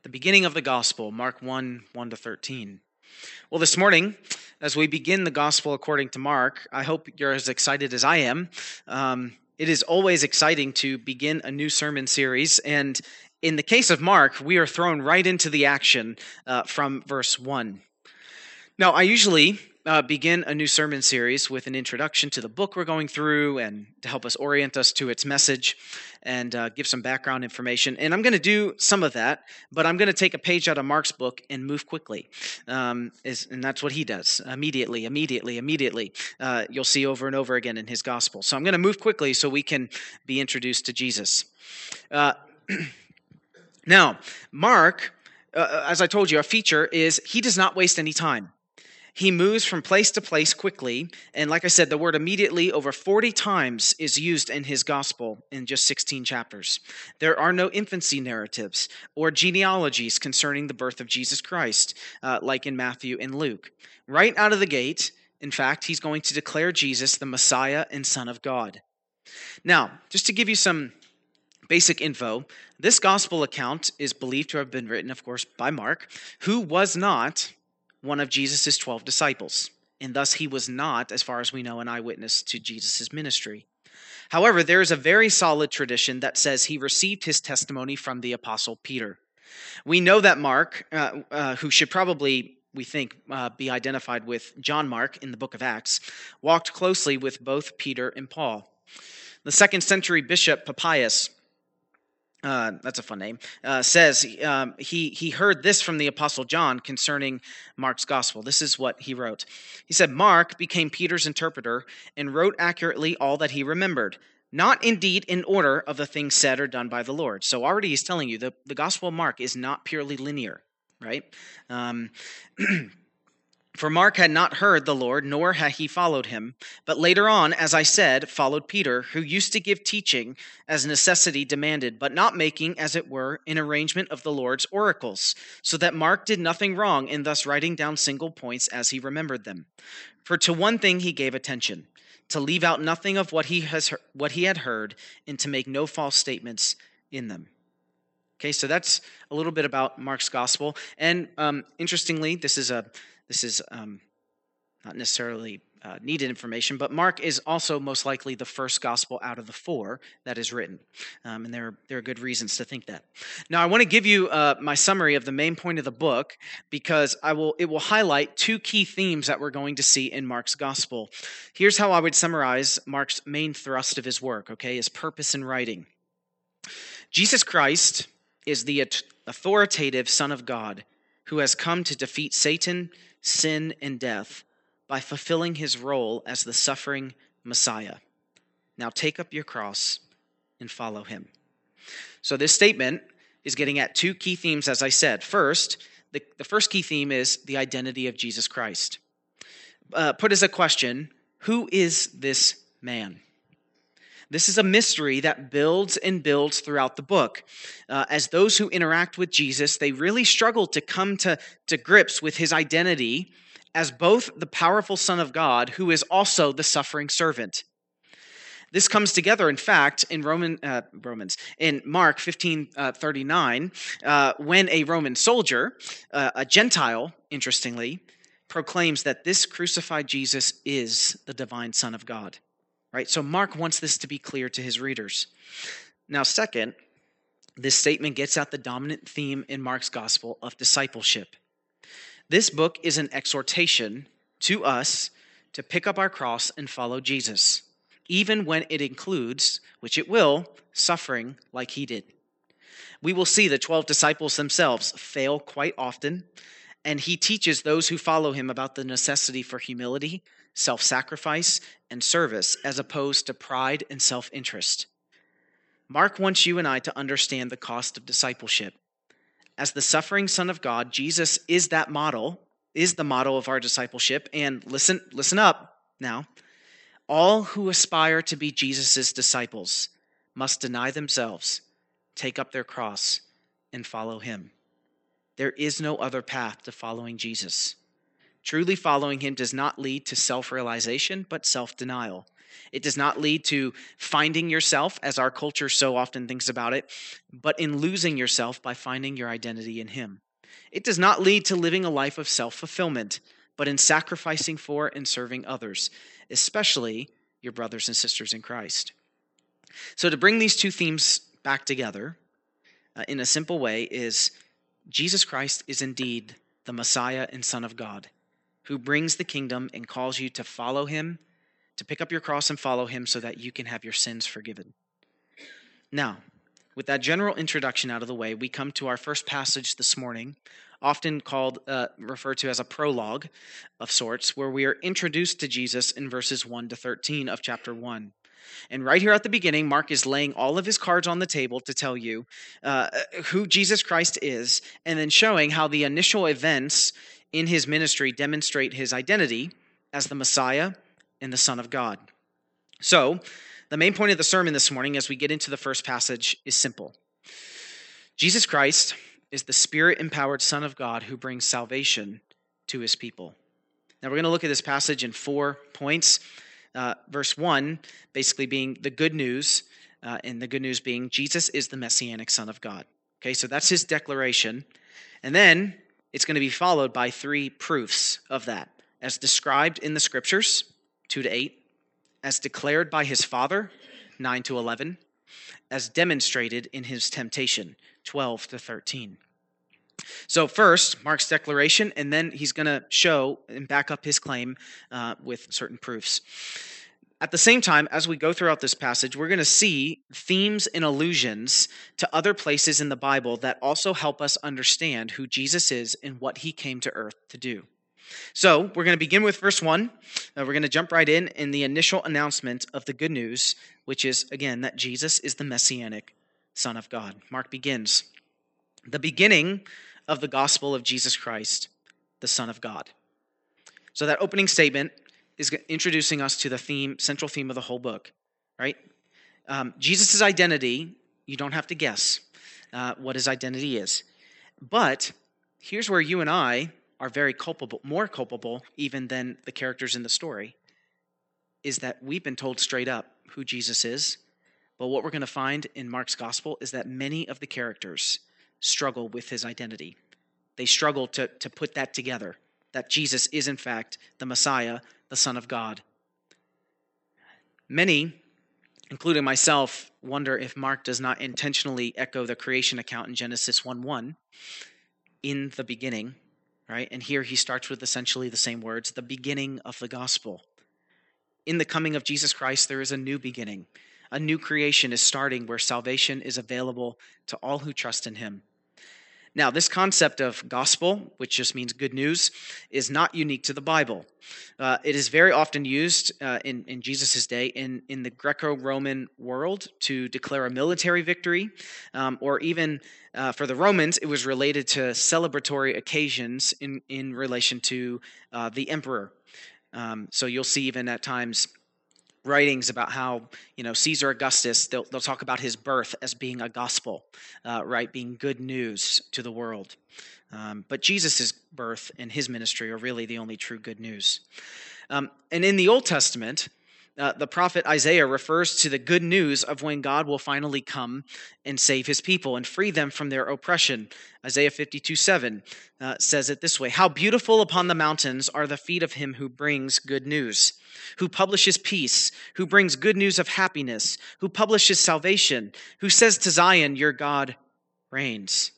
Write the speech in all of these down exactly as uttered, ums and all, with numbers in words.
the beginning of the gospel, Mark one, one to thirteen. Well, this morning, as we begin the gospel according to Mark, I hope you're as excited as I am. Um, it is always exciting to begin a new sermon series, and in the case of Mark, we are thrown right into the action uh, from verse one. Now, I usually uh, begin a new sermon series with an introduction to the book we're going through and to help us orient us to its message and uh, give some background information. And I'm going to do some of that, but I'm going to take a page out of Mark's book and move quickly. Um, is, and that's what he does, immediately, immediately, immediately. Uh, you'll see over and over again in his gospel. So I'm going to move quickly so we can be introduced to Jesus. Uh, now, Mark, uh, as I told you, a feature is he does not waste any time. He moves from place to place quickly, and like I said, the word immediately over forty times is used in his gospel in just sixteen chapters. There are no infancy narratives or genealogies concerning the birth of Jesus Christ, uh, like in Matthew and Luke. Right out of the gate, in fact, he's going to declare Jesus the Messiah and Son of God. Now, just to give you some basic info, this gospel account is believed to have been written, of course, by Mark, who was not one of Jesus' twelve disciples, and thus he was not, as far as we know, an eyewitness to Jesus' ministry. However, there is a very solid tradition that says he received his testimony from the Apostle Peter. We know that Mark, uh, uh, who should probably, we think, uh, be identified with John Mark in the book of Acts, walked closely with both Peter and Paul. The second century bishop Papias, Uh, that's a fun name, uh, says um, he, he heard this from the Apostle John concerning Mark's gospel. This is what he wrote. He said, Mark became Peter's interpreter and wrote accurately all that he remembered, not indeed in order of the things said or done by the Lord. So already he's telling you the, the gospel of Mark is not purely linear, right? Um, For Mark had not heard the Lord, nor had he followed him, but later on, as I said, followed Peter, who used to give teaching as necessity demanded, but not making, as it were, an arrangement of the Lord's oracles, so that Mark did nothing wrong in thus writing down single points as he remembered them. For to one thing he gave attention, to leave out nothing of what he has what he had heard, and to make no false statements in them. Okay, so that's a little bit about Mark's gospel, and um, interestingly, this is a This is um, not necessarily uh, needed information, but Mark is also most likely the first gospel out of the four that is written. Um, and there, there are good reasons to think that. Now, I want to give you uh, my summary of the main point of the book because I will it will highlight two key themes that we're going to see in Mark's gospel. Here's how I would summarize Mark's main thrust of his work, okay, his purpose in writing. Jesus Christ is the authoritative Son of God who has come to defeat Satan, sin, and death by fulfilling his role as the suffering Messiah. Now take up your cross and follow him. So this statement is getting at two key themes, as I said. First, the, the first key theme is the identity of Jesus Christ. Uh, put as a question, who is this man? This is a mystery that builds and builds throughout the book. Uh, as those who interact with Jesus, they really struggle to come to, to grips with his identity as both the powerful Son of God, who is also the suffering servant. This comes together, in fact, in Roman uh, Romans in Mark fifteen thirty-nine, uh, when a Roman soldier, uh, a Gentile, interestingly, proclaims that this crucified Jesus is the divine Son of God. Right, so Mark wants this to be clear to his readers. Now, second, this statement gets at the dominant theme in Mark's gospel of discipleship. This book is an exhortation to us to pick up our cross and follow Jesus, even when it includes, which it will, suffering like he did. We will see the twelve disciples themselves fail quite often, and he teaches those who follow him about the necessity for humility, self-sacrifice, and service, as opposed to pride and self-interest. Mark wants you and I to understand the cost of discipleship. As the suffering Son of God, Jesus is that model, is the model of our discipleship, and listen, listen up now. All who aspire to be Jesus' disciples must deny themselves, take up their cross, and follow him. There is no other path to following Jesus. Truly following him does not lead to self-realization, but self-denial. It does not lead to finding yourself, as our culture so often thinks about it, but in losing yourself by finding your identity in him. It does not lead to living a life of self-fulfillment, but in sacrificing for and serving others, especially your brothers and sisters in Christ. So to bring these two themes back together uh, in a simple way is Jesus Christ is indeed the Messiah and Son of God, who brings the kingdom and calls you to follow him, to pick up your cross and follow him so that you can have your sins forgiven. Now, with that general introduction out of the way, we come to our first passage this morning, often called, uh, referred to as a prologue of sorts, where we are introduced to Jesus in verses one to thirteen of chapter one. And right here at the beginning, Mark is laying all of his cards on the table to tell you uh, who Jesus Christ is, and then showing how the initial events in his ministry demonstrate his identity as the Messiah and the Son of God. So, the main point of the sermon this morning as we get into the first passage is simple. Jesus Christ is the Spirit-empowered Son of God who brings salvation to his people. Now, we're going to look at this passage in four points. Uh, verse one, basically being the good news, uh, and the good news being Jesus is the Messianic Son of God. Okay, so that's his declaration. And then it's going to be followed by three proofs of that, as described in the Scriptures, two to eight, as declared by his Father, nine to eleven, as demonstrated in his temptation, twelve to thirteen. So first, Mark's declaration, and then he's going to show and back up his claim uh, with certain proofs. At the same time, as we go throughout this passage, we're going to see themes and allusions to other places in the Bible that also help us understand who Jesus is and what he came to earth to do. So we're going to begin with verse one. Uh, we're going to jump right in in the initial announcement of the good news, which is, again, that Jesus is the Messianic Son of God. Mark begins, the beginning of the gospel of Jesus Christ, the Son of God. So that opening statement is introducing us to the theme, central theme of the whole book, right? Um, Jesus' identity, you don't have to guess uh, what his identity is. But here's where you and I are very culpable, more culpable even than the characters in the story, is that we've been told straight up who Jesus is. But what we're going to find in Mark's gospel is that many of the characters struggle with his identity. They struggle to, to put that together, that Jesus is in fact the Messiah, the Son of God. Many, including myself, wonder if Mark does not intentionally echo the creation account in Genesis one one, in the beginning, right? And here he starts with essentially the same words, the beginning of the gospel. In the coming of Jesus Christ, there is a new beginning. A new creation is starting where salvation is available to all who trust in him. Now, this concept of gospel, which just means good news, is not unique to the Bible. Uh, it is very often used uh, in, in Jesus' day in, in the Greco-Roman world to declare a military victory, um, or even uh, for the Romans, it was related to celebratory occasions in, in relation to uh, the emperor. Um, so you'll see even at times writings about how, you know, Caesar Augustus, they'll, they'll talk about his birth as being a gospel, uh, right, being good news to the world. Um, but Jesus' birth and his ministry are really the only true good news. Um, and in the Old Testament, uh, the prophet Isaiah refers to the good news of when God will finally come and save his people and free them from their oppression. Isaiah fifty-two seven uh, says it this way, "How beautiful upon the mountains are the feet of him who brings good news, who publishes peace, who brings good news of happiness, who publishes salvation, who says to Zion, your God reigns."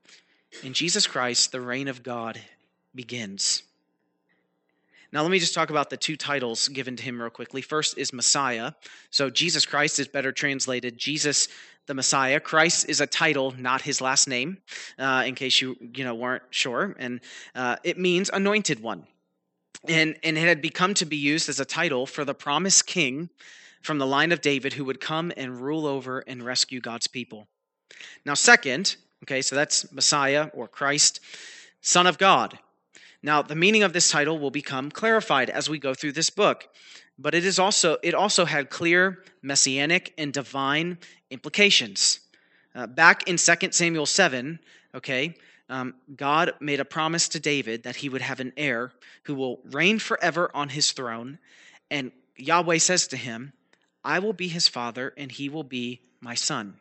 In Jesus Christ, the reign of God begins. Now, let me just talk about the two titles given to him real quickly. First is Messiah. So Jesus Christ is better translated Jesus the Messiah. Christ is a title, not his last name, uh, in case you you know weren't sure. And uh, it means anointed one. And, and it had become to be used as a title for the promised king from the line of David who would come and rule over and rescue God's people. Now, second, okay, so that's Messiah or Christ, Son of God. Now, the meaning of this title will become clarified as we go through this book, but it is also it also had clear messianic and divine implications. Uh, back in Second Samuel seven, okay, Um, God made a promise to David that he would have an heir who will reign forever on his throne. And Yahweh says to him, I will be his father and he will be my son.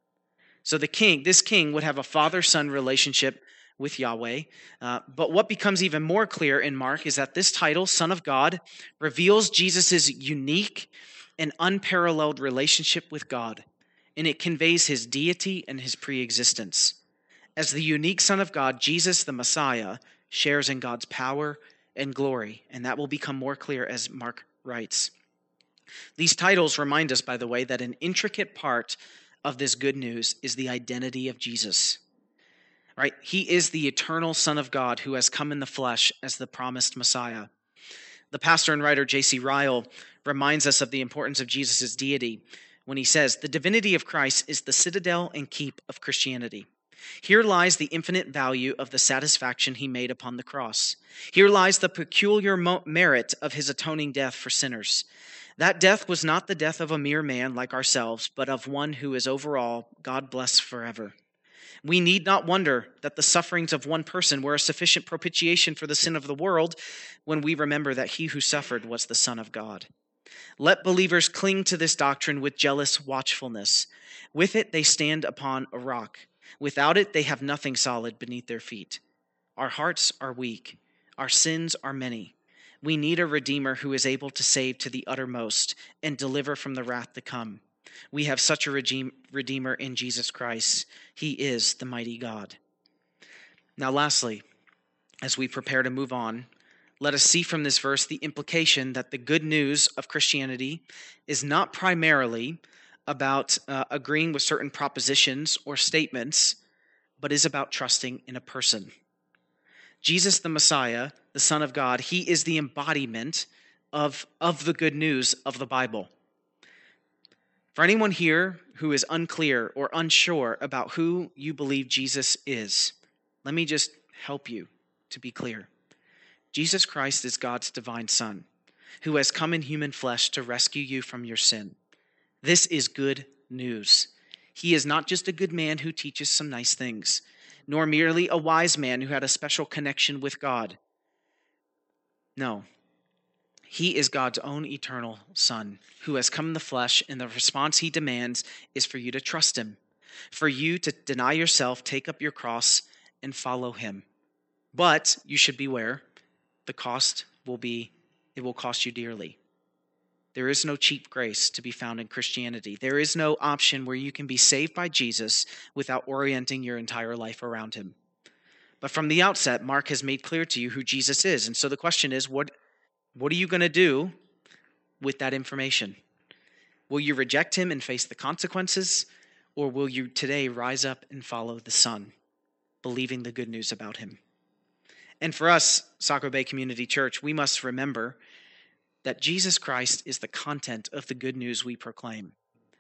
So the king, this king would have a father-son relationship with Yahweh. Uh, but what becomes even more clear in Mark is that this title, Son of God, reveals Jesus' unique and unparalleled relationship with God, and it conveys his deity and his pre-existence. As the unique Son of God, Jesus, the Messiah, shares in God's power and glory, and that will become more clear as Mark writes. These titles remind us, by the way, that an intricate part of this good news is the identity of Jesus. Right? He is the eternal Son of God who has come in the flesh as the promised Messiah. The pastor and writer J C Ryle reminds us of the importance of Jesus' deity when he says, the divinity of Christ is the citadel and keep of Christianity. Here lies the infinite value of the satisfaction he made upon the cross. Here lies the peculiar mo- merit of his atoning death for sinners. That death was not the death of a mere man like ourselves, but of one who is over all, God bless forever. We need not wonder that the sufferings of one person were a sufficient propitiation for the sin of the world when we remember that he who suffered was the Son of God. Let believers cling to this doctrine with jealous watchfulness. With it, they stand upon a rock. Without it, they have nothing solid beneath their feet. Our hearts are weak. Our sins are many. We need a Redeemer who is able to save to the uttermost and deliver from the wrath to come. We have such a Redeemer in Jesus Christ. He is the mighty God. Now, lastly, as we prepare to move on, let us see from this verse the implication that the good news of Christianity is not primarily about uh, agreeing with certain propositions or statements, but is about trusting in a person. Jesus the Messiah, the Son of God, he is the embodiment of, of the good news of the Bible. For anyone here who is unclear or unsure about who you believe Jesus is, let me just help you to be clear. Jesus Christ is God's divine Son, who has come in human flesh to rescue you from your sin. This is good news. He is not just a good man who teaches some nice things, nor merely a wise man who had a special connection with God. No. He is God's own eternal Son who has come in the flesh, and the response he demands is for you to trust him, for you to deny yourself, take up your cross, and follow him. But you should beware, the cost will be, it will cost you dearly. There is no cheap grace to be found in Christianity. There is no option where you can be saved by Jesus without orienting your entire life around him. But from the outset, Mark has made clear to you who Jesus is. And so the question is, what What are you going to do with that information? Will you reject him and face the consequences? Or will you today rise up and follow the Son, believing the good news about him? And for us, Saco Bay Community Church, we must remember that Jesus Christ is the content of the good news we proclaim.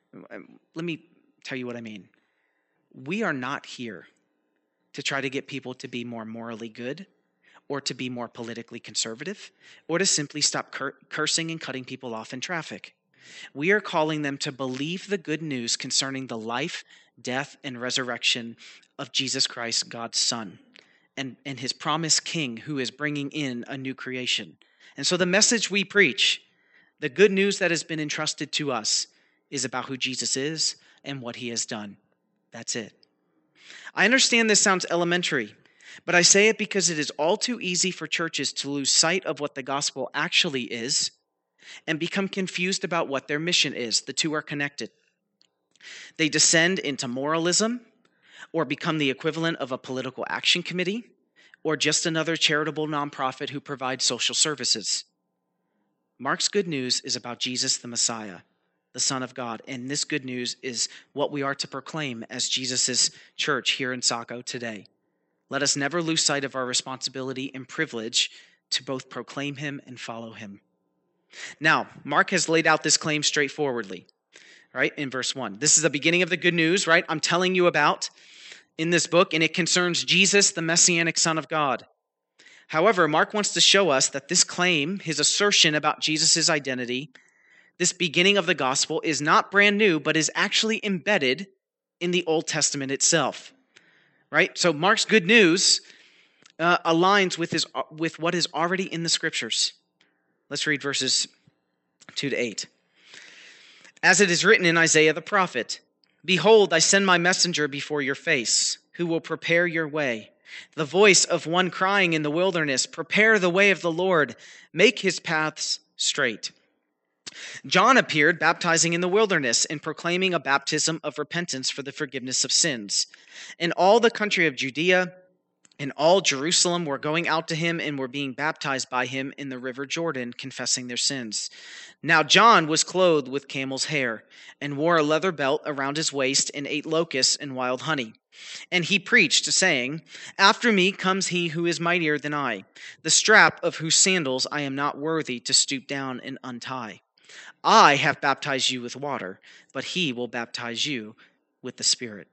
Let me tell you what I mean. We are not here to try to get people to be more morally good, or to be more politically conservative, or to simply stop cur- cursing and cutting people off in traffic. We are calling them to believe the good news concerning the life, death, and resurrection of Jesus Christ, God's Son, and, and his promised King who is bringing in a new creation. And so the message we preach, the good news that has been entrusted to us, is about who Jesus is and what he has done. That's it. I understand this sounds elementary, but I say it because it is all too easy for churches to lose sight of what the gospel actually is and become confused about what their mission is. The two are connected. They descend into moralism or become the equivalent of a political action committee or just another charitable nonprofit who provides social services. Mark's good news is about Jesus the Messiah, the Son of God, and this good news is what we are to proclaim as Jesus' church here in Saco today. Let us never lose sight of our responsibility and privilege to both proclaim him and follow him. Now, Mark has laid out this claim straightforwardly, right, in verse one. This is the beginning of the good news, right, I'm telling you about in this book, and it concerns Jesus, the Messianic Son of God. However, Mark wants to show us that this claim, his assertion about Jesus' identity, this beginning of the gospel, is not brand new, but is actually embedded in the Old Testament itself. right? So Mark's good news uh, aligns with his with what is already in the scriptures. Let's read verses two to eight. As it is written in Isaiah the prophet, "Behold, I send my messenger before your face, who will prepare your way. The voice of one crying in the wilderness, prepare the way of the Lord, make his paths straight." John appeared baptizing in the wilderness and proclaiming a baptism of repentance for the forgiveness of sins. And all the country of Judea and all Jerusalem were going out to him and were being baptized by him in the river Jordan, confessing their sins. Now John was clothed with camel's hair and wore a leather belt around his waist and ate locusts and wild honey. And he preached, saying, "After me comes he who is mightier than I, the strap of whose sandals I am not worthy to stoop down and untie. I have baptized you with water, but he will baptize you with the Spirit."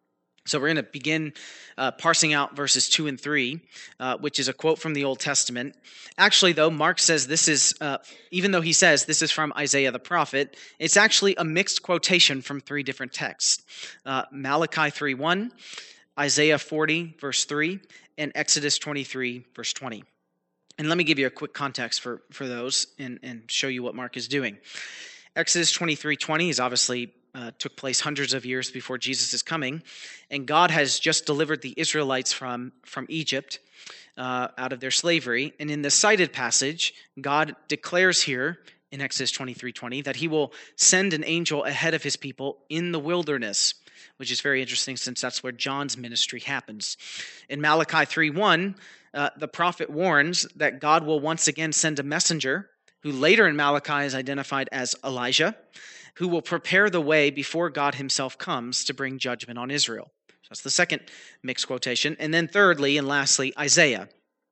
So we're going to begin uh, parsing out verses two and three, uh, which is a quote from the Old Testament. Actually, though, Mark says this is, uh, even though he says this is from Isaiah the prophet, it's actually a mixed quotation from three different texts. Uh, Malachi three one, Isaiah forty, verse three, and Exodus twenty-three, verse twenty. And let me give you a quick context for, for those and, and show you what Mark is doing. Exodus twenty-three twenty is obviously uh, took place hundreds of years before Jesus is coming, and God has just delivered the Israelites from, from Egypt uh, out of their slavery. And in the cited passage, God declares here in Exodus twenty-three twenty that he will send an angel ahead of his people in the wilderness, which is very interesting since that's where John's ministry happens. In Malachi three one, Uh, the prophet warns that God will once again send a messenger, who later in Malachi is identified as Elijah, who will prepare the way before God himself comes to bring judgment on Israel. So that's the second mixed quotation. And then thirdly and lastly, Isaiah.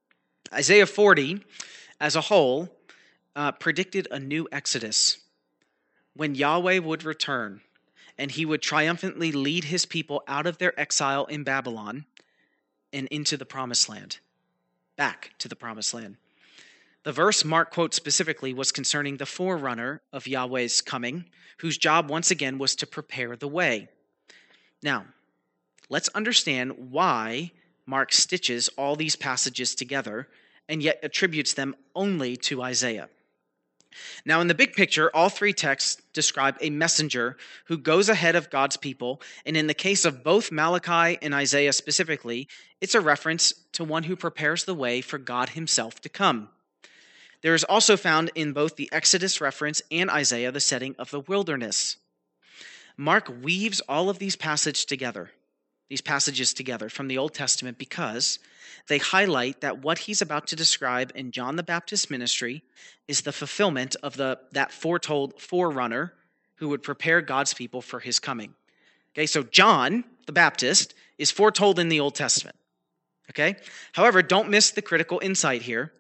Isaiah forty, as a whole, uh, predicted a new exodus when Yahweh would return and he would triumphantly lead his people out of their exile in Babylon and into the promised land. Back to the promised land. The verse Mark quotes specifically was concerning the forerunner of Yahweh's coming, whose job once again was to prepare the way. Now, let's understand why Mark stitches all these passages together and yet attributes them only to Isaiah. Now, in the big picture, all three texts describe a messenger who goes ahead of God's people, and in the case of both Malachi and Isaiah specifically, it's a reference to one who prepares the way for God himself to come. There is also found in both the Exodus reference and Isaiah the setting of the wilderness. Mark weaves all of these passages together, these passages together from the Old Testament because they highlight that what he's about to describe in John the Baptist's ministry is the fulfillment of the that foretold forerunner who would prepare God's people for his coming. Okay, so John the Baptist is foretold in the Old Testament. Okay? However, don't miss the critical insight here.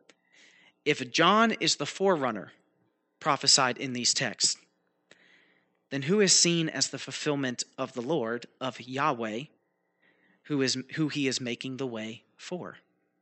If John is the forerunner prophesied in these texts, then who is seen as the fulfillment of the Lord, of Yahweh, who is who he is making the way for?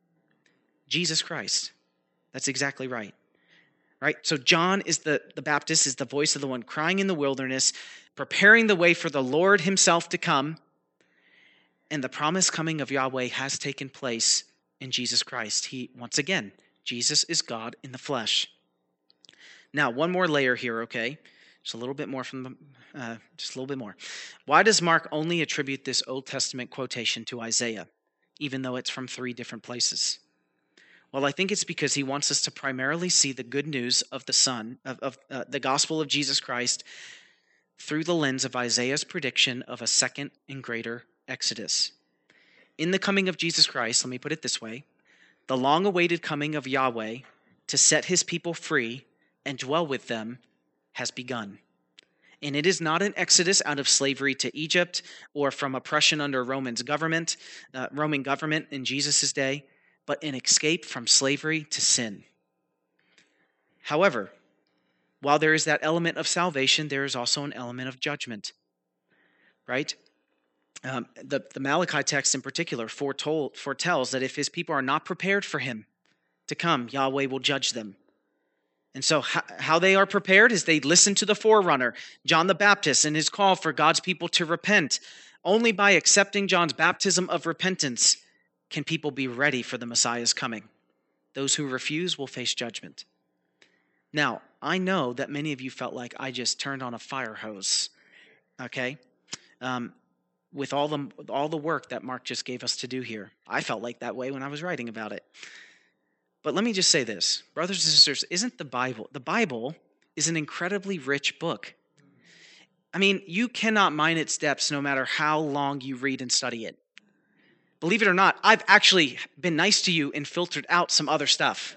Jesus Christ. That's exactly right. Right? So John is the, the Baptist, is the voice of the one crying in the wilderness, preparing the way for the Lord himself to come. And the promised coming of Yahweh has taken place in Jesus Christ. He, once again, Jesus is God in the flesh. Now, one more layer here, okay? Just a little bit more from the, uh, just a little bit more. Why does Mark only attribute this Old Testament quotation to Isaiah, even though it's from three different places? Well, I think it's because he wants us to primarily see the good news of the Son, of, of uh, the gospel of Jesus Christ, through the lens of Isaiah's prediction of a second and greater Exodus. In the coming of Jesus Christ, let me put it this way, the long-awaited coming of Yahweh to set his people free and dwell with them has begun. And it is not an exodus out of slavery to Egypt or from oppression under Roman's government, uh, Roman government in Jesus' day, but an escape from slavery to sin. However, while there is that element of salvation, there is also an element of judgment, right? Um, the, the Malachi text in particular foretold, foretells that if his people are not prepared for him to come, Yahweh will judge them. And so how, how they are prepared is they listen to the forerunner, John the Baptist, and his call for God's people to repent Only by accepting John's baptism of repentance can people be ready for the Messiah's coming. Those who refuse will face judgment. Now, I know that many of you felt like I just turned on a fire hose, okay? Um, with all the all the work that Mark just gave us to do here. I felt like that way when I was writing about it. But let me just say this, brothers and sisters, isn't the Bible, the Bible is an incredibly rich book. I mean, you cannot mine its depths no matter how long you read and study it. Believe it or not, I've actually been nice to you and filtered out some other stuff.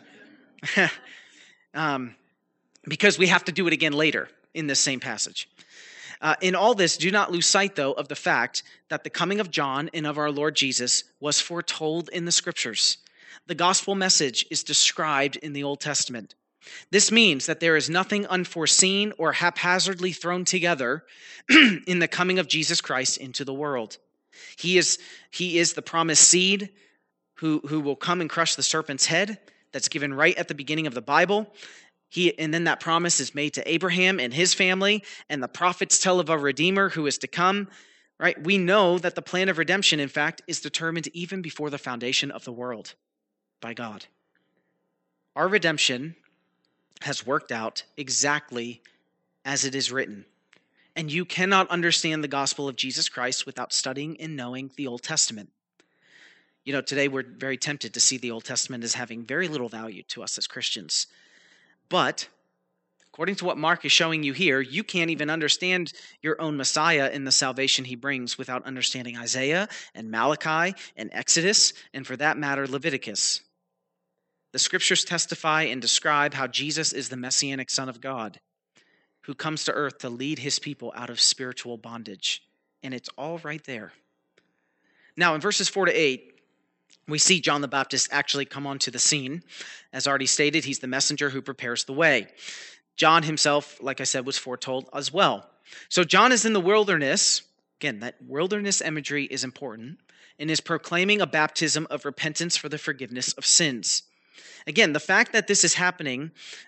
um, because we have to do it again later in this same passage. Uh, in all this, do not lose sight, though, of the fact that the coming of John and of our Lord Jesus was foretold in the Scriptures. The gospel message is described in the Old Testament. This means that there is nothing unforeseen or haphazardly thrown together in the coming of Jesus Christ into the world. He is, he is the promised seed who, who will come and crush the serpent's head. That's given right at the beginning of the Bible. He, and then that promise is made to Abraham and his family, and the prophets tell of a Redeemer who is to come. Right? We know that the plan of redemption, in fact, is determined even before the foundation of the world by God. Our redemption has worked out exactly as it is written. And you cannot understand the gospel of Jesus Christ without studying and knowing the Old Testament. You know, today we're very tempted to see the Old Testament as having very little value to us as Christians. But according to what Mark is showing you here, you can't even understand your own Messiah and the salvation he brings without understanding Isaiah and Malachi and Exodus, and for that matter, Leviticus. The scriptures testify and describe how Jesus is the Messianic Son of God, who comes to earth to lead his people out of spiritual bondage. And it's all right there. Now, in verses four to eight, we see John the Baptist actually come onto the scene. As already stated, he's the messenger who prepares the way. John himself, like I said, was foretold as well. So John is in the wilderness. Again, that wilderness imagery is important, and is proclaiming a baptism of repentance for the forgiveness of sins. Again, the fact that this is happening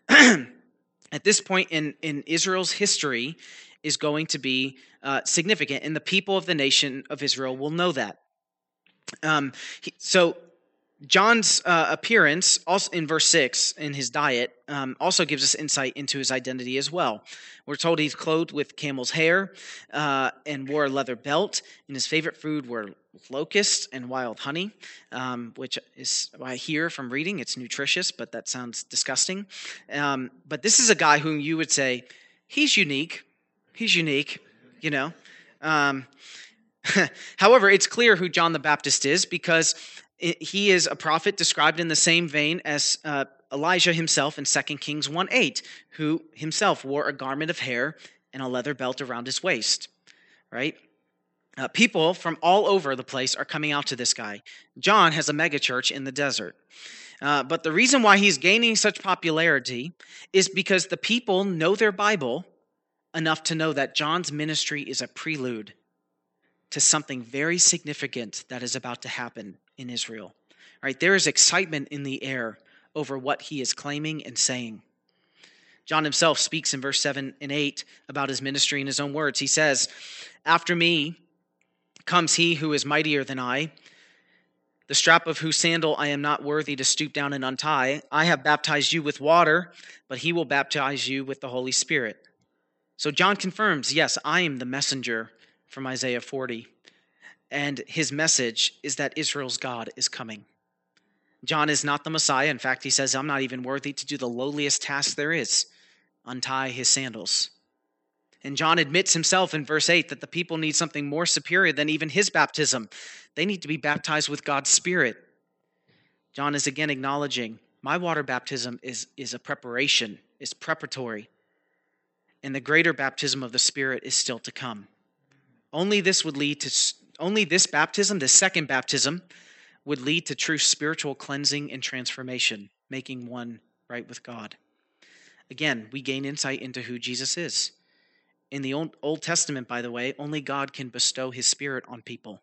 at this point in, in Israel's history is going to be uh, significant, and the people of the nation of Israel will know that. Um, he, so John's uh, appearance, also in verse six, in his diet, um, also gives us insight into his identity as well. We're told he's clothed with camel's hair uh, and wore a leather belt, and his favorite food were locusts and wild honey, um, which is, I hear from reading, it's nutritious, but that sounds disgusting. Um, but this is a guy whom you would say, he's unique. He's unique, you know. Um, however, it's clear who John the Baptist is because he is a prophet described in the same vein as uh, Elijah himself in Second Kings one eight, who himself wore a garment of hair and a leather belt around his waist, right? Uh, people from all over the place are coming out to this guy. John has a megachurch in the desert. Uh, but the reason why he's gaining such popularity is because the people know their Bible enough to know that John's ministry is a prelude to something very significant that is about to happen in Israel. Right? There is excitement in the air over what he is claiming and saying. John himself speaks in verse seven and eight about his ministry in his own words. He says, "After me comes he who is mightier than I, the strap of whose sandal I am not worthy to stoop down and untie. I have baptized you with water, but he will baptize you with the Holy Spirit." So John confirms, yes, I am the messenger from Isaiah forty. And his message is that Israel's God is coming. John is not the Messiah. In fact, he says, I'm not even worthy to do the lowliest task there is, untie his sandals. And John admits himself in verse eight that the people need something more superior than even his baptism. They need to be baptized with God's Spirit. John is again acknowledging, my water baptism is, is a preparation, is preparatory. And the greater baptism of the Spirit is still to come. Only this would lead to, only this baptism, the second baptism, would lead to true spiritual cleansing and transformation, making one right with God. Again, we gain insight into who Jesus is. In the Old Testament, by the way, only God can bestow his Spirit on people.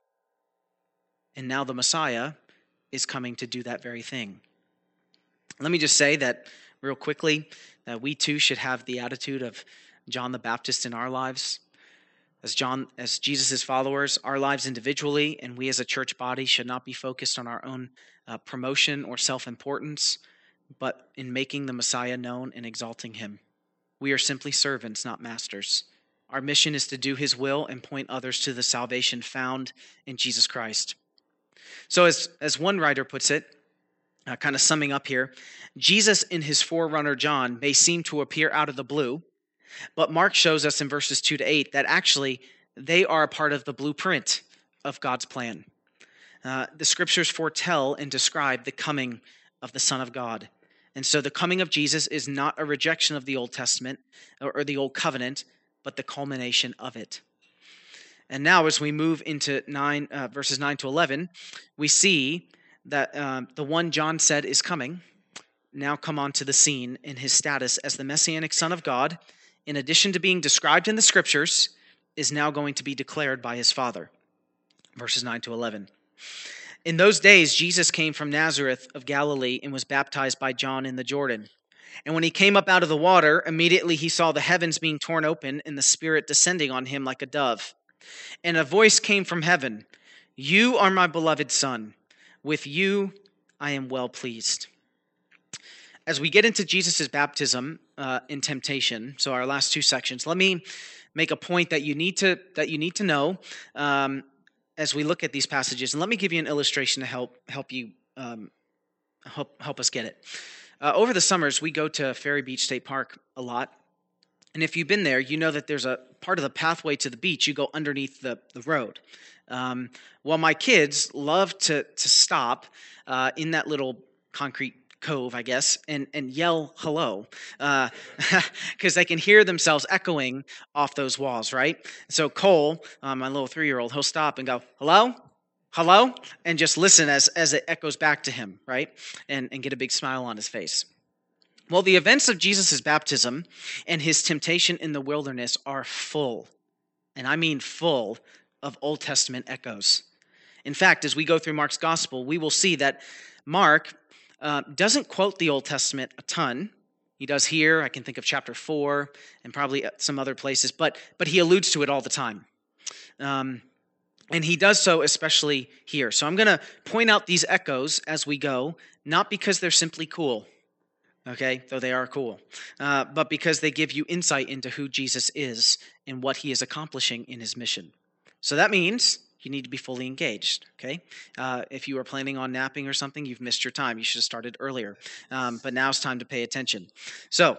And now the Messiah is coming to do that very thing. Let me just say that real quickly, that we too should have the attitude of John the Baptist in our lives. As John, as Jesus' followers, our lives individually and we as a church body should not be focused on our own uh, promotion or self-importance, but in making the Messiah known and exalting him. We are simply servants, not masters. Our mission is to do his will and point others to the salvation found in Jesus Christ. So as, as one writer puts it, uh, kind of summing up here, Jesus in his forerunner John may seem to appear out of the blue, but Mark shows us in verses two to eight that actually they are a part of the blueprint of God's plan. Uh, the scriptures foretell and describe the coming of the Son of God. And so the coming of Jesus is not a rejection of the Old Testament or, or the Old Covenant, but the culmination of it. And now as we move into nine uh, verses nine to eleven, we see that um, the one John said is coming now come onto the scene in his status as the Messianic Son of God, in addition to being described in the scriptures, is now going to be declared by his Father. Verses nine to eleven. In those days, Jesus came from Nazareth of Galilee and was baptized by John in the Jordan. And when he came up out of the water, immediately he saw the heavens being torn open and the Spirit descending on him like a dove. And a voice came from heaven, "You are my beloved Son. With you I am well pleased." As we get into Jesus' baptism uh, in temptation, so our last two sections, let me make a point that you need to that you need to know um, as we look at these passages, and let me give you an illustration to help help you um, help help us get it. Uh, over the summers, we go to Ferry Beach State Park a lot, and if you've been there, you know that there's a part of the pathway to the beach. You go underneath the the road. Um, well, my kids love to to stop uh, in that little concrete cove, I guess, and, and yell hello, because uh, they can hear themselves echoing off those walls, right? So Cole, uh, my little three-year-old, he'll stop and go, hello, hello, and just listen as, as it echoes back to him, right? And, and get a big smile on his face. Well, the events of Jesus' baptism and his temptation in the wilderness are full, and I mean full, of Old Testament echoes. In fact, as we go through Mark's gospel, we will see that Mark Uh, doesn't quote the Old Testament a ton. He does here. I can think of chapter four and probably some other places, but but he alludes to it all the time. Um, and he does so especially here. So I'm going to point out these echoes as we go, not because they're simply cool, okay, though they are cool, uh, but because they give you insight into who Jesus is and what he is accomplishing in his mission. So that means you need to be fully engaged, okay? Uh, if you were planning on napping or something, you've missed your time. You should have started earlier. Um, but now it's time to pay attention. So,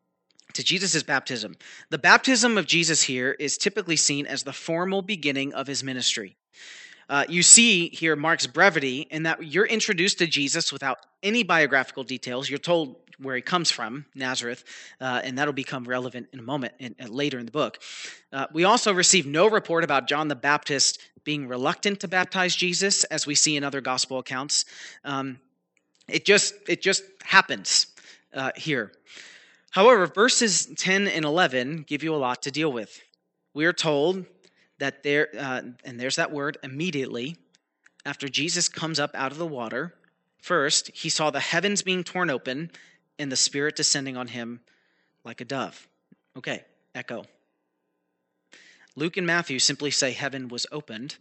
to Jesus' baptism. The baptism of Jesus here is typically seen as the formal beginning of his ministry. Uh, you see here Mark's brevity in that you're introduced to Jesus without any biographical details. You're told where he comes from, Nazareth, uh, and that'll become relevant in a moment in, uh, later in the book. Uh, we also receive no report about John the Baptist being reluctant to baptize Jesus, as we see in other gospel accounts. Um, it just it just happens uh, here. However, verses ten and eleven give you a lot to deal with. We are told that there, uh, and there's that word, immediately, after Jesus comes up out of the water, first, he saw the heavens being torn open and the Spirit descending on him like a dove. Okay, echo. Luke and Matthew simply say heaven was opened,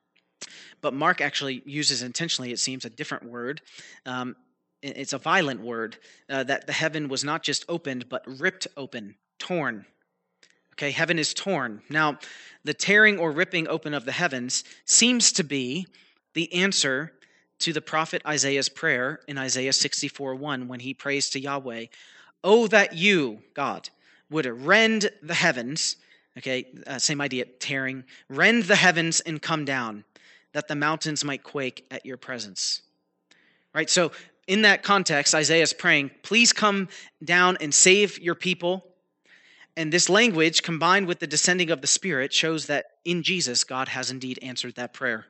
but Mark actually uses intentionally, it seems, a different word. Um, it's a violent word, uh, that the heaven was not just opened, but ripped open, torn. Okay, heaven is torn. Now, the tearing or ripping open of the heavens seems to be the answer to the prophet Isaiah's prayer in Isaiah sixty-four one when he prays to Yahweh, "Oh, that you, God, would rend the heavens," okay, uh, same idea, tearing, "rend the heavens and come down, that the mountains might quake at your presence." Right, so in that context, Isaiah is praying, please come down and save your people. And this language, combined with the descending of the Spirit, shows that in Jesus, God has indeed answered that prayer.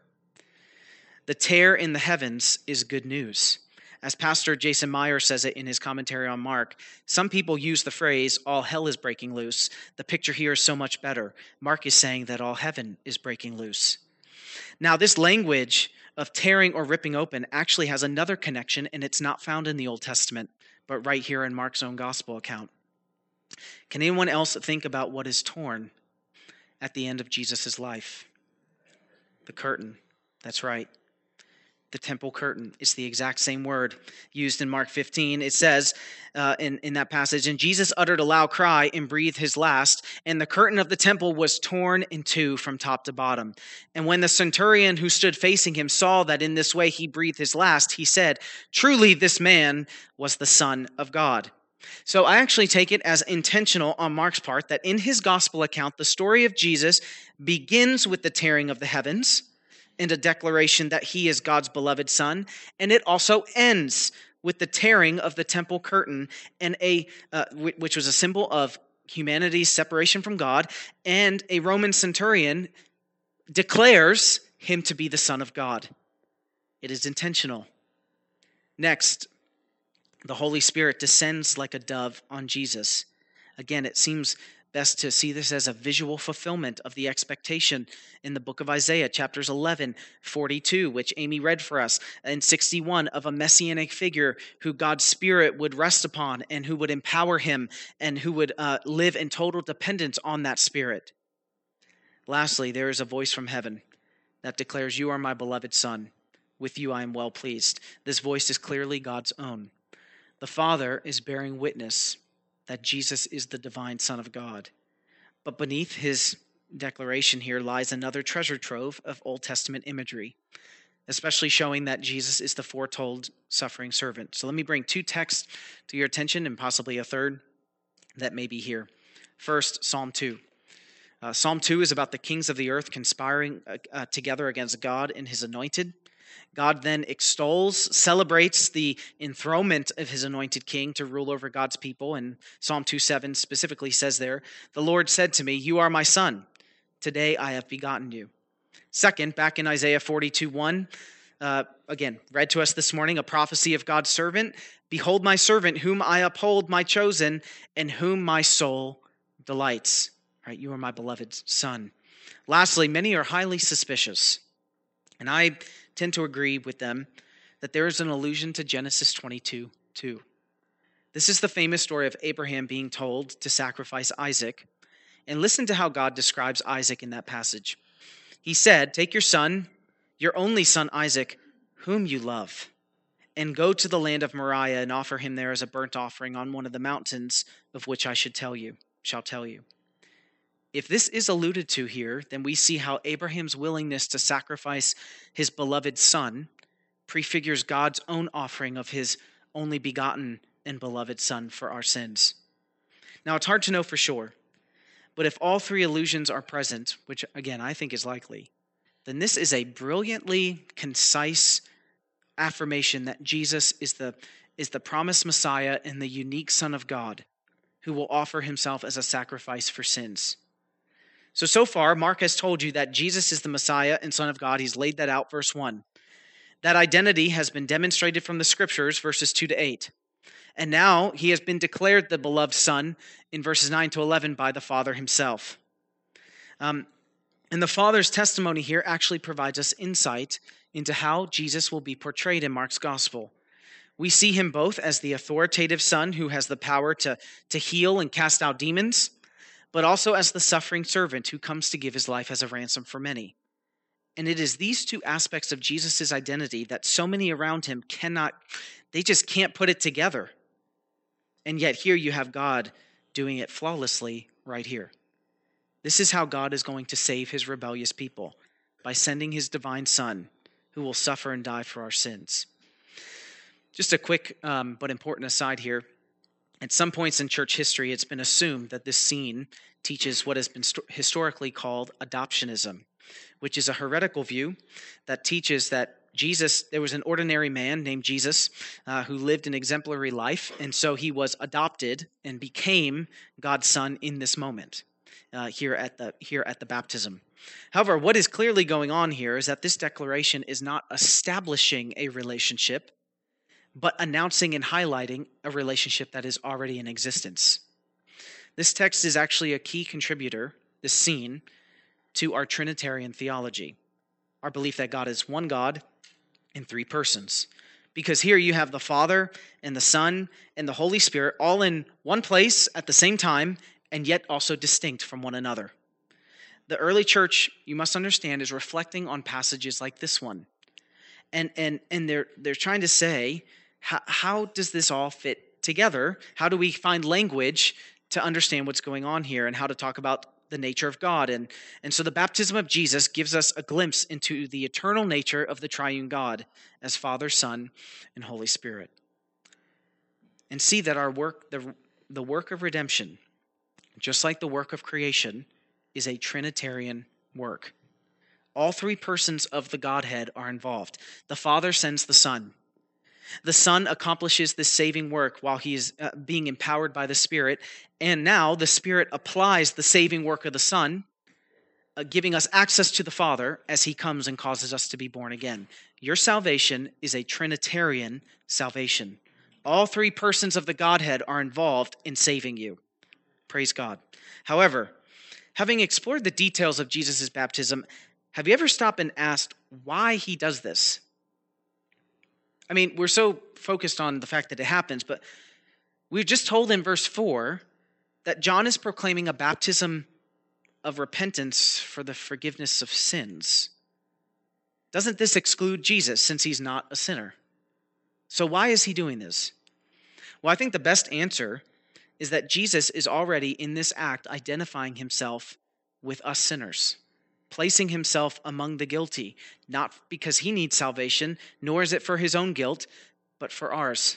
The tear in the heavens is good news. As Pastor Jason Meyer says it in his commentary on Mark, some people use the phrase, all hell is breaking loose. The picture here is so much better. Mark is saying that all heaven is breaking loose. Now, this language of tearing or ripping open actually has another connection, and it's not found in the Old Testament, but right here in Mark's own gospel account. Can anyone else think about what is torn? at the end of Jesus' life? The curtain. That's right. The temple curtain. It's the exact same word used in Mark fifteen. It says uh, in, in that passage, and Jesus uttered a loud cry and breathed his last, and the curtain of the temple was torn in two from top to bottom. And when the centurion who stood facing him saw that in this way he breathed his last, he said, truly this man was the Son of God. So I actually take it as intentional on Mark's part that in his gospel account, the story of Jesus begins with the tearing of the heavens and a declaration that he is God's beloved Son, and it also ends with the tearing of the temple curtain, and a uh, which was a symbol of humanity's separation from God, and a Roman centurion declares him to be the Son of God. It is intentional. Next, the Holy Spirit descends like a dove on Jesus. Again, it seems best to see this as a visual fulfillment of the expectation in the book of Isaiah, chapters eleven, forty-two, which Amy read for us, and sixty-one, of a messianic figure who God's Spirit would rest upon and who would empower him and who would uh, live in total dependence on that Spirit. Lastly, there is a voice from heaven that declares, you are my beloved Son. With you I am well pleased. This voice is clearly God's own. The Father is bearing witness that Jesus is the divine Son of God. But beneath his declaration here lies another treasure trove of Old Testament imagery, especially showing that Jesus is the foretold suffering servant. So let me bring two texts to your attention and possibly a third that may be here. First, Psalm two. Uh, Psalm two is about the kings of the earth conspiring uh, uh, together against God and his anointed. God then extols, celebrates the enthronement of his anointed king to rule over God's people. And Psalm two seven specifically says there, the Lord said to me, you are my son. Today I have begotten you. Second, back in Isaiah forty-two one, uh, again, read to us this morning, a prophecy of God's servant. Behold my servant, whom I uphold, my chosen, in whom my soul delights. Right, you are my beloved son. Lastly, many are highly suspicious, and I tend to agree with them that there is an allusion to Genesis twenty-two two. This is the famous story of Abraham being told to sacrifice Isaac. And listen to how God describes Isaac in that passage. He said, take your son, your only son Isaac, whom you love, and go to the land of Moriah and offer him there as a burnt offering on one of the mountains of which I should tell you, shall tell you. If this is alluded to here, then we see how Abraham's willingness to sacrifice his beloved son prefigures God's own offering of his only begotten and beloved son for our sins. Now, it's hard to know for sure, but if all three allusions are present, which again I think is likely, then this is a brilliantly concise affirmation that Jesus is the, is the promised Messiah and the unique Son of God who will offer himself as a sacrifice for sins. So, so far, Mark has told you that Jesus is the Messiah and Son of God. He's laid that out, verse one. That identity has been demonstrated from the Scriptures, verses two to eight. And now he has been declared the beloved Son in verses nine to eleven by the Father himself. Um, and the Father's testimony here actually provides us insight into how Jesus will be portrayed in Mark's Gospel. We see him both as the authoritative Son who has the power to, to heal and cast out demons, but also as the suffering servant who comes to give his life as a ransom for many. And it is these two aspects of Jesus' identity that so many around him cannot, they just can't put it together. And yet here you have God doing it flawlessly right here. This is how God is going to save his rebellious people, by sending his divine Son who will suffer and die for our sins. Just a quick um, but important aside here. At some points in church history, it's been assumed that this scene teaches what has been st- historically called adoptionism, which is a heretical view that teaches that Jesus, there was an ordinary man named Jesus uh, who lived an exemplary life, and so he was adopted and became God's son in this moment uh, here at the here at the baptism. However, what is clearly going on here is that this declaration is not establishing a relationship, but announcing and highlighting a relationship that is already in existence. This text is actually a key contributor, this scene, to our Trinitarian theology, our belief that God is one God in three persons. Because here you have the Father and the Son and the Holy Spirit all in one place at the same time, and yet also distinct from one another. The early church, you must understand, is reflecting on passages like this one. And and and they're they're trying to say, how, how does this all fit together? How do we find language to understand what's going on here and how to talk about the nature of God? And, and so the baptism of Jesus gives us a glimpse into the eternal nature of the triune God as Father, Son, and Holy Spirit. And see that our work, the, the work of redemption, just like the work of creation, is a Trinitarian work. All three persons of the Godhead are involved. The Father sends the Son. The Son accomplishes this saving work while he is uh, being empowered by the Spirit. And now the Spirit applies the saving work of the Son, uh, giving us access to the Father as he comes and causes us to be born again. Your salvation is a Trinitarian salvation. All three persons of the Godhead are involved in saving you. Praise God. However, having explored the details of Jesus' baptism, have you ever stopped and asked why he does this? I mean, we're so focused on the fact that it happens, but we're just told in verse four that John is proclaiming a baptism of repentance for the forgiveness of sins. Doesn't this exclude Jesus since he's not a sinner? So why is he doing this? Well, I think the best answer is that Jesus is already in this act identifying himself with us sinners, placing himself among the guilty, not because he needs salvation, nor is it for his own guilt, but for ours.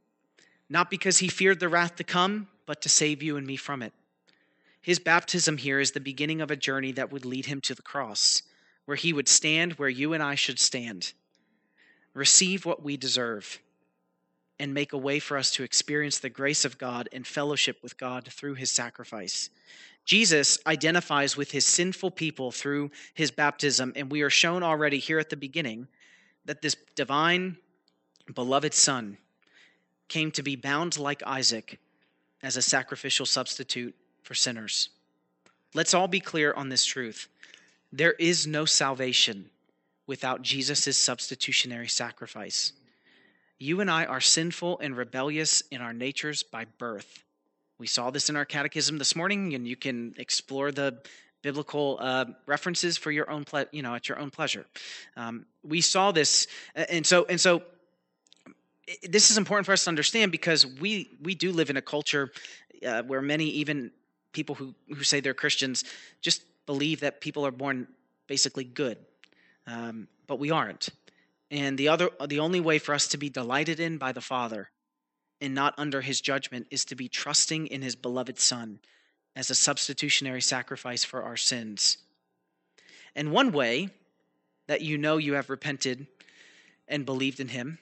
Not because he feared the wrath to come, but to save you and me from it. His baptism here is the beginning of a journey that would lead him to the cross, where he would stand where you and I should stand, receive what we deserve, and make a way for us to experience the grace of God and fellowship with God through his sacrifice. Jesus identifies with his sinful people through his baptism, and we are shown already here at the beginning that this divine, beloved Son came to be bound like Isaac as a sacrificial substitute for sinners. Let's all be clear on this truth. There is no salvation without Jesus' substitutionary sacrifice. You and I are sinful and rebellious in our natures by birth. We saw this in our catechism this morning, and you can explore the biblical uh, references for your own, ple- you know, at your own pleasure. Um, we saw this, and so and so. This is important for us to understand because we we do live in a culture uh, where many, even people who who say they're Christians, just believe that people are born basically good, um, but we aren't. And the other, the only way for us to be delighted in by the Father and not under his judgment is to be trusting in his beloved Son as a substitutionary sacrifice for our sins. And one way that you know you have repented and believed in him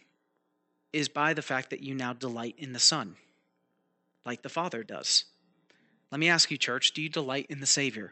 is by the fact that you now delight in the Son, like the Father does. Let me ask you, church, do you delight in the Savior?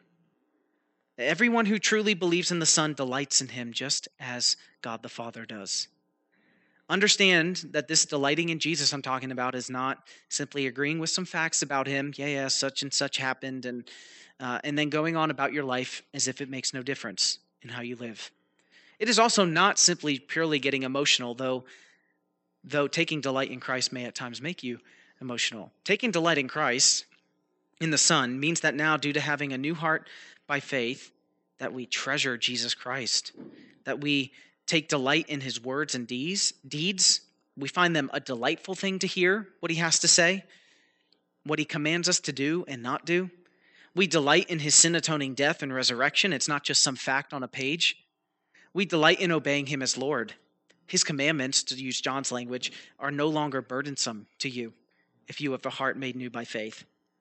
Everyone who truly believes in the Son delights in him just as God the Father does. Understand that this delighting in Jesus I'm talking about is not simply agreeing with some facts about him. Yeah, yeah, such and such happened, and uh, and then going on about your life as if it makes no difference in how you live. It is also not simply purely getting emotional, though, though taking delight in Christ may at times make you emotional. Taking delight in Christ, in the Son, means that now, due to having a new heart by faith, that we treasure Jesus Christ, that we take delight in his words and deeds. Deeds. We find them a delightful thing to hear what he has to say, what he commands us to do and not do. We delight in his sin-atoning death and resurrection. It's not just some fact on a page. We delight in obeying him as Lord. His commandments, to use John's language, are no longer burdensome to you if you have a heart made new by faith.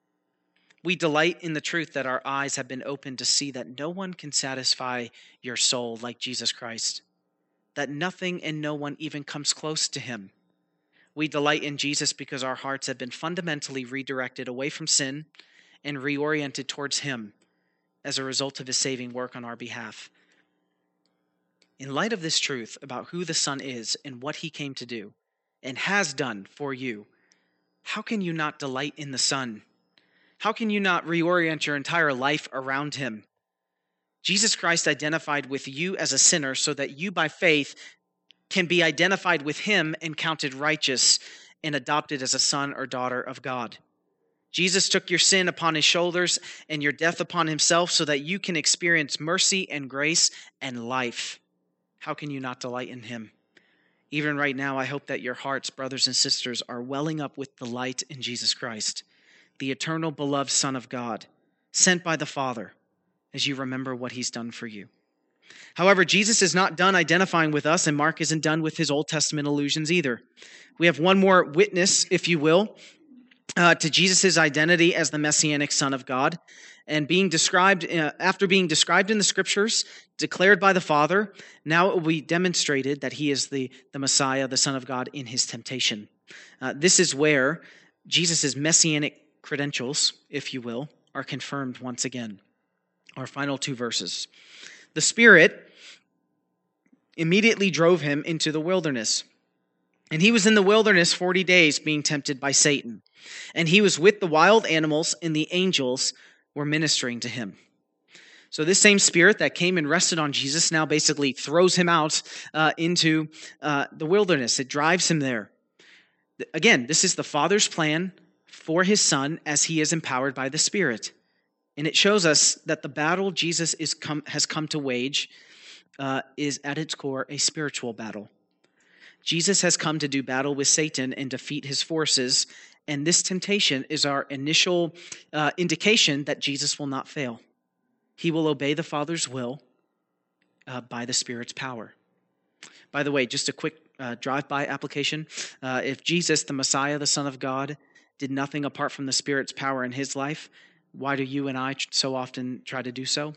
We delight in the truth that our eyes have been opened to see that no one can satisfy your soul like Jesus Christ, that nothing and no one even comes close to him. We delight in Jesus because our hearts have been fundamentally redirected away from sin and reoriented towards him as a result of his saving work on our behalf. In light of this truth about who the Son is and what he came to do and has done for you, how can you not delight in the Son? How can you not reorient your entire life around him? Jesus Christ identified with you as a sinner so that you by faith can be identified with him and counted righteous and adopted as a son or daughter of God. Jesus took your sin upon his shoulders and your death upon himself so that you can experience mercy and grace and life. How can you not delight in him? Even right now, I hope that your hearts, brothers and sisters, are welling up with delight in Jesus Christ, the eternal beloved Son of God, sent by the Father, as you remember what he's done for you. However, Jesus is not done identifying with us, and Mark isn't done with his Old Testament allusions either. We have one more witness, if you will, Uh, to Jesus' identity as the Messianic Son of God, and being described uh, after being described in the Scriptures, declared by the Father, now it will be demonstrated that he is the, the Messiah, the Son of God, in his temptation. Uh, this is where Jesus' messianic credentials, if you will, are confirmed once again. Our final two verses. The Spirit immediately drove him into the wilderness, and he was in the wilderness forty days being tempted by Satan. And he was with the wild animals, and the angels were ministering to him. So this same Spirit that came and rested on Jesus now basically throws him out uh, into uh, the wilderness. It drives him there. Again, this is the Father's plan for his Son as he is empowered by the Spirit. And it shows us that the battle Jesus is come, has come to wage uh, is at its core a spiritual battle. Jesus has come to do battle with Satan and defeat his forces. And this temptation is our initial uh, indication that Jesus will not fail. He will obey the Father's will uh, by the Spirit's power. By the way, just a quick uh, drive-by application. Uh, if Jesus, the Messiah, the Son of God, did nothing apart from the Spirit's power in his life, why do you and I so often try to do so?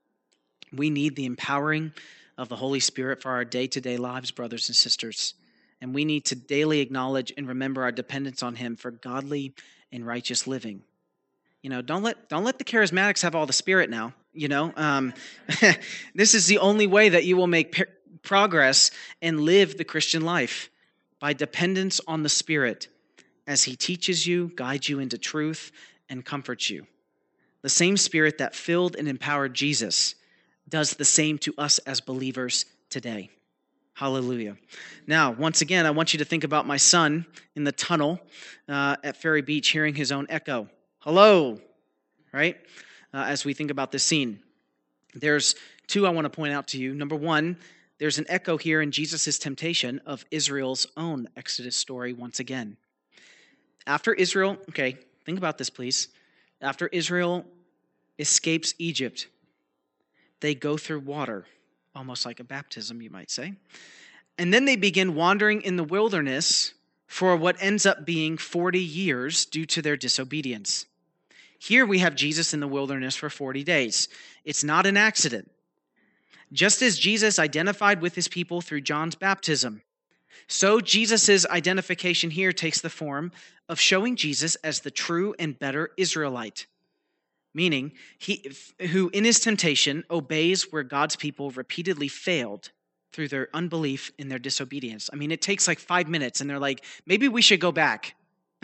We need the empowering of the Holy Spirit for our day-to-day lives, brothers and sisters. And we need to daily acknowledge and remember our dependence on him for godly and righteous living. You know, don't let don't let the charismatics have all the Spirit now. You know, um, this is the only way that you will make per- progress and live the Christian life, by dependence on the Spirit as he teaches you, guides you into truth, and comforts you. The same Spirit that filled and empowered Jesus does the same to us as believers today. Hallelujah. Now, once again, I want you to think about my son in the tunnel uh, at Ferry Beach hearing his own echo. Hello, right? Uh, as we think about this scene. There's two I want to point out to you. Number one, there's an echo here in Jesus' temptation of Israel's own Exodus story once again. After Israel, okay, think about this, please. After Israel escapes Egypt, they go through water, almost like a baptism, you might say. And then they begin wandering in the wilderness for what ends up being forty years due to their disobedience. Here we have Jesus in the wilderness for forty days. It's not an accident. Just as Jesus identified with his people through John's baptism, so Jesus' identification here takes the form of showing Jesus as the true and better Israelite, meaning he who in his temptation obeys where God's people repeatedly failed through their unbelief in their disobedience. I mean, it takes like five minutes and they're like, maybe we should go back,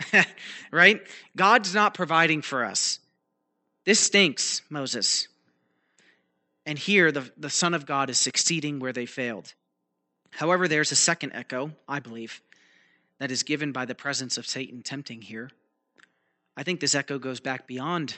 right? God's not providing for us. This stinks, Moses. And here the, the Son of God is succeeding where they failed. However, there's a second echo, I believe, that is given by the presence of Satan tempting here. I think this echo goes back beyond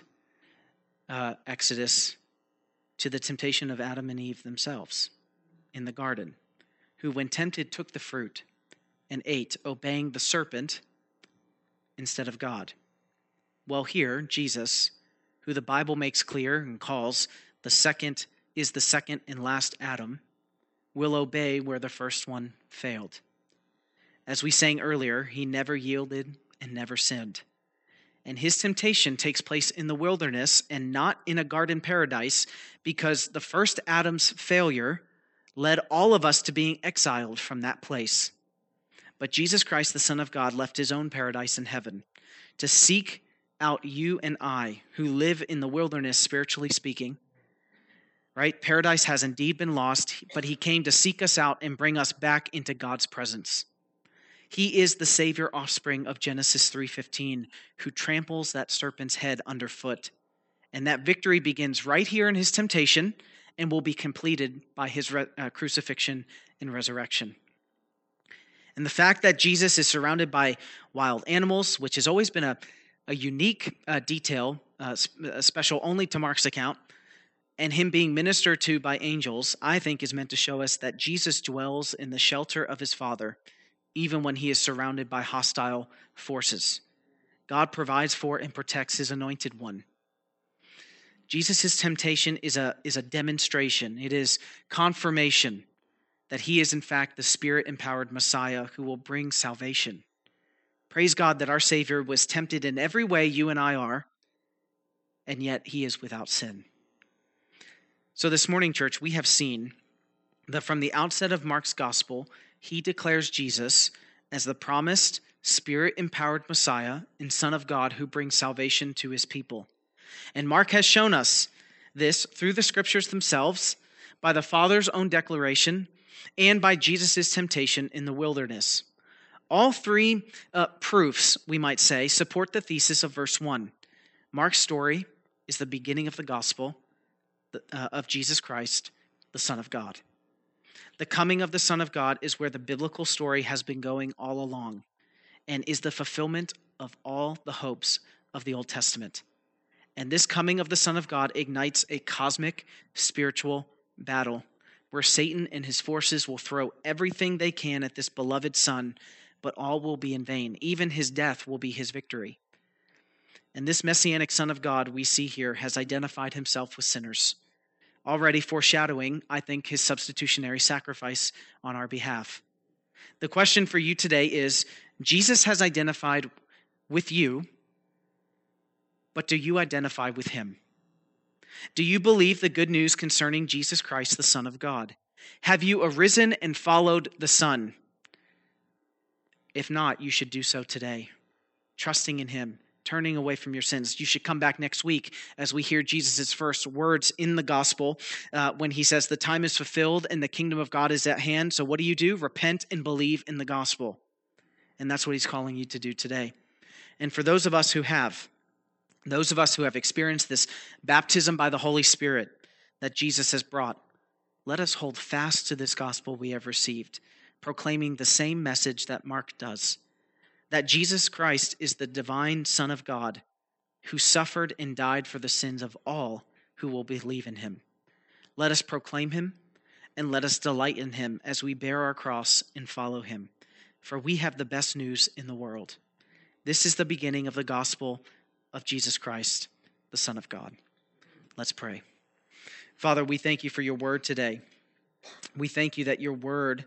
uh, Exodus to the temptation of Adam and Eve themselves in the garden, who when tempted took the fruit and ate, obeying the serpent instead of God. Well, here, Jesus, who the Bible makes clear and calls the second, is the second and last Adam, will obey where the first one failed. As we sang earlier, he never yielded and never sinned. And his temptation takes place in the wilderness and not in a garden paradise, because the first Adam's failure led all of us to being exiled from that place. But Jesus Christ, the Son of God, left his own paradise in heaven to seek out you and I who live in the wilderness, spiritually speaking. Right? Paradise has indeed been lost, but he came to seek us out and bring us back into God's presence. He is the Savior offspring of Genesis three fifteen, who tramples that serpent's head underfoot. And that victory begins right here in his temptation and will be completed by his re- uh, crucifixion and resurrection. And the fact that Jesus is surrounded by wild animals, which has always been a, a unique uh, detail, uh, sp- special only to Mark's account, and him being ministered to by angels, I think is meant to show us that Jesus dwells in the shelter of his Father, even when he is surrounded by hostile forces. God provides for and protects his anointed one. Jesus' temptation is a, is a demonstration. It is confirmation that he is in fact the Spirit-empowered Messiah who will bring salvation. Praise God that our Savior was tempted in every way you and I are, and yet he is without sin. So this morning, church, we have seen that from the outset of Mark's gospel, he declares Jesus as the promised, Spirit-empowered Messiah and Son of God who brings salvation to his people. And Mark has shown us this through the scriptures themselves, by the Father's own declaration, and by Jesus' temptation in the wilderness. All three uh, proofs, we might say, support the thesis of verse one. Mark's story is the beginning of the gospel uh, of Jesus Christ, the Son of God. The coming of the Son of God is where the biblical story has been going all along and is the fulfillment of all the hopes of the Old Testament. And this coming of the Son of God ignites a cosmic spiritual battle where Satan and his forces will throw everything they can at this beloved Son, but all will be in vain. Even his death will be his victory. And this Messianic Son of God we see here has identified himself with sinners, already foreshadowing, I think, his substitutionary sacrifice on our behalf. The question for you today is, Jesus has identified with you, but do you identify with him? Do you believe the good news concerning Jesus Christ, the Son of God? Have you arisen and followed the Son? If not, you should do so today, trusting in him, turning away from your sins. You should come back next week as we hear Jesus' first words in the gospel uh, when he says, the time is fulfilled and the kingdom of God is at hand. So what do you do? Repent and believe in the gospel. And that's what he's calling you to do today. And for those of us who have, those of us who have experienced this baptism by the Holy Spirit that Jesus has brought, let us hold fast to this gospel we have received, proclaiming the same message that Mark does, that Jesus Christ is the divine Son of God who suffered and died for the sins of all who will believe in him. Let us proclaim him and let us delight in him as we bear our cross and follow him, for we have the best news in the world. This is the beginning of the gospel of Jesus Christ, the Son of God. Let's pray. Father, we thank you for your word today. We thank you that your word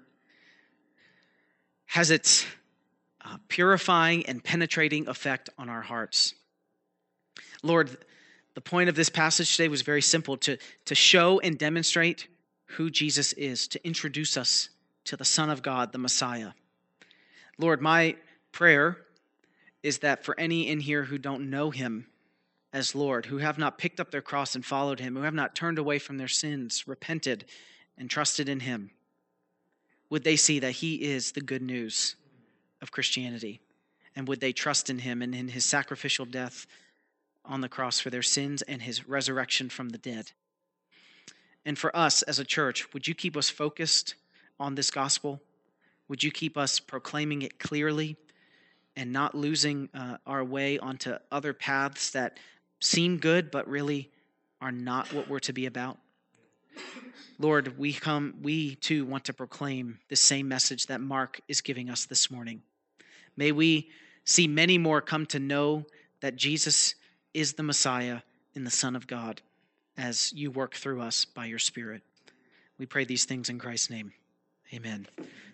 has its uh, purifying and penetrating effect on our hearts. Lord, the point of this passage today was very simple, to, to show and demonstrate who Jesus is, to introduce us to the Son of God, the Messiah. Lord, my prayer is that for any in here who don't know him as Lord, who have not picked up their cross and followed him, who have not turned away from their sins, repented, and trusted in him, would they see that he is the good news of Christianity? And would they trust in him and in his sacrificial death on the cross for their sins and his resurrection from the dead? And for us as a church, would you keep us focused on this gospel? Would you keep us proclaiming it clearly and not losing uh, our way onto other paths that seem good but really are not what we're to be about? Lord, we come, we too want to proclaim the same message that Mark is giving us this morning. May we see many more come to know that Jesus is the Messiah and the Son of God as you work through us by your Spirit. We pray these things in Christ's name. Amen.